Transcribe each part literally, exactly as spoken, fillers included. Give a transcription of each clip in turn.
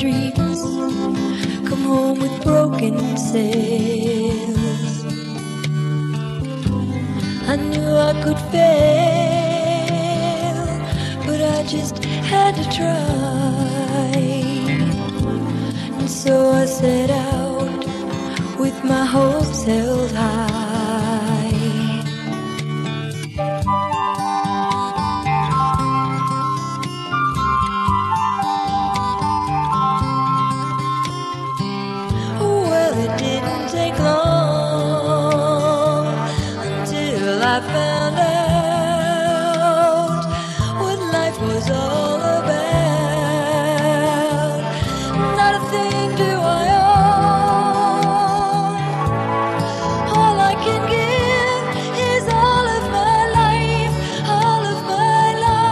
streets, come home with broken sails. I knew I could fail, but I just had to try. And so I set out with my hopes held high. Well, it didn't take long until I found out what life was all about. Not a thing do I own. All I can give is all of my life, all of my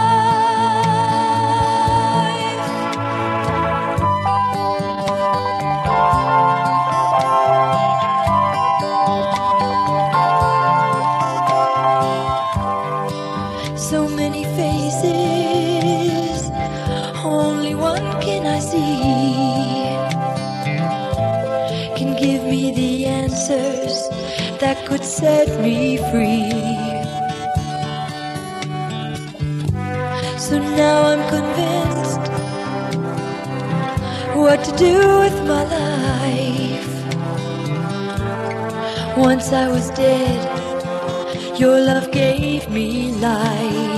life. So many faces, only one can I see, can give me the answers that could set me free. So now I'm convinced what to do with my life. Once I was dead, your love gave me life.